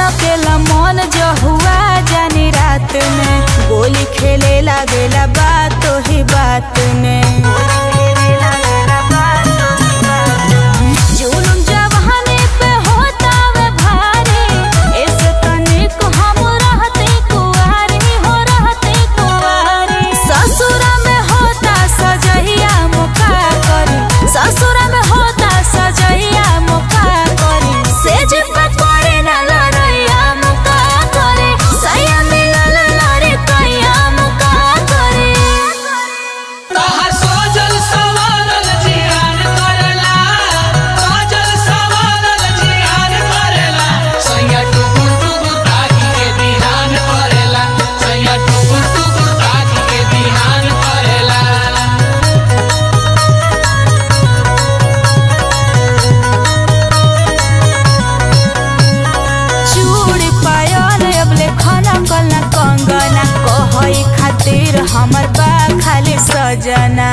धड़केला मन जो हुआ जानी रात में, गोली खेले लागेला बात ही बात में। जुलुम जवानी पे होता वे भारी, ऐसे तनिक हम रहते कुंवारी हो रहते कुंवारी। ससुरा में होता सजहिया मुका करी, ससुरा में होता सजहिया मुका करी। सेज पे करे ना लड़ैया मुका करी, सैया मिलल लड़े कैया मुका करी। तहार सोजल सवारल जियान करेला, सोजल सवारल जियान करेला। सैया टुकुर टुकुर ताकी के बिहान करेला, सैया टुकुर टुकुर ताकी के बिहान करेला। चूड़ी पायल अबले खाना कलना कंगना, कहई खातिर हमर बा खाली सजना।